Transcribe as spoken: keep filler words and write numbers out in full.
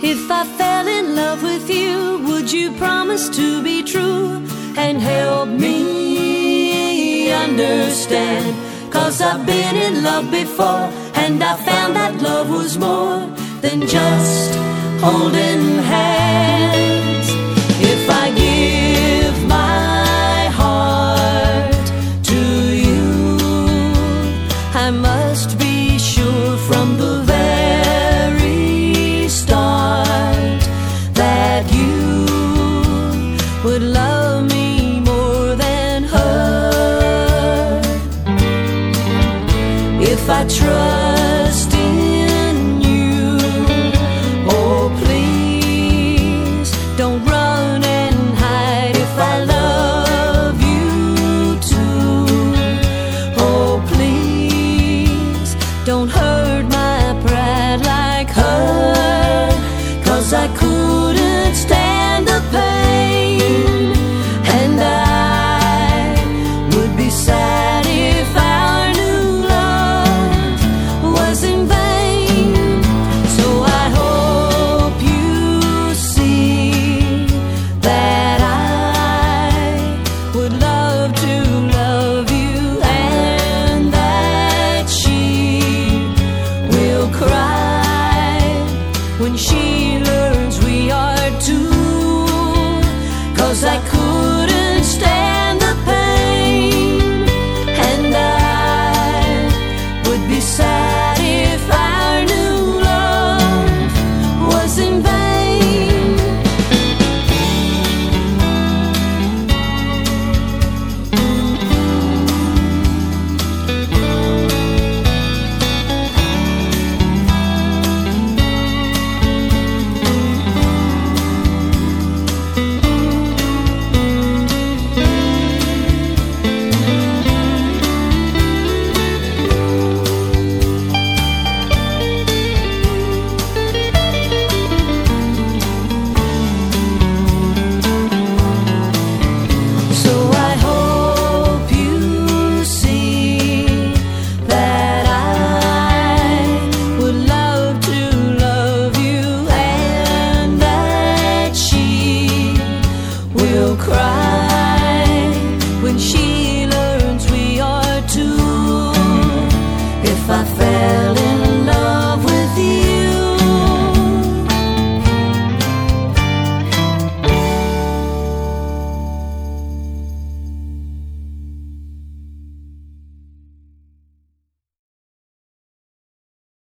If I fell in love with you, would you promise to be true and help me understand? 'Cause I've been in love before, and I found that love was more than just holding hands. If I give my heart to you, I must be sure from the very start that you would love me more than her. If I trust in you, oh please don't run and hide. If I love you too, oh please don't hurt my pride like her. 'Cause I couldn't stand the pain, and I would be sad if our new love was in vain. So I hope you see that I would love to love you, and that she will cry when she learns we are two. 'Cause I couldn't stand the pain, and I would be sad